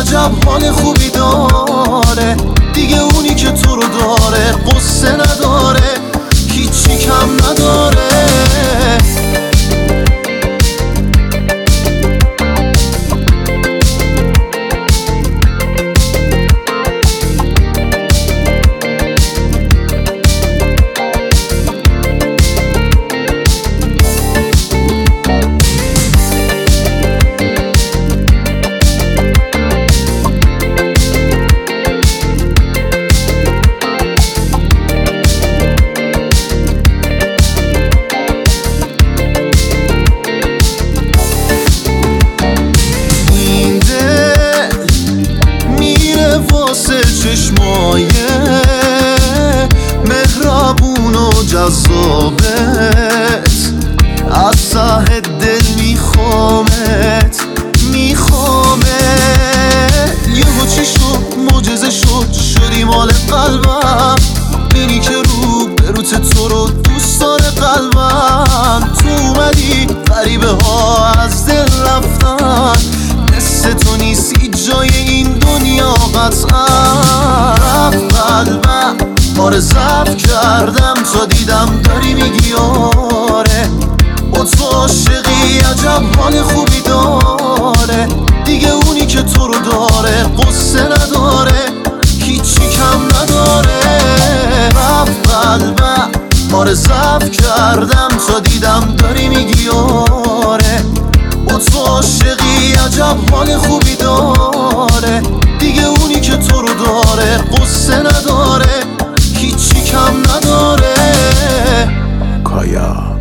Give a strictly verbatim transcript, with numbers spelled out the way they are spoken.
عجب حال خوبی داره، دیگه اونی که تو رو داره قصه نداره، هیچی کم نداره. چشمای مهربون و جذابت، از ته دل میخوامت میخوامت. یهو چی شد معجزه شد شدی مال قلبم، اینی که رو بروت تو رو دوست داره قلبم. تو اومدی غریبه ها از دل رفتن، مثل تو نیست جای این دنیا قطعا. رفت قلبم بار ضعف کردم تا دیدم داری میگی آره، با تو عاشقی عجب حال خوبی داره، دیگه اونی که تو رو داره قصه نداره، هیچی کم نداره. رفت قلبم بار ضعف کردم تا دیدم داری میگی آره، با تو عاشقی عجب حال خوبی داره، دیگه اونی که تو رو داره قصه نداره، هیچی کم نداره. کایا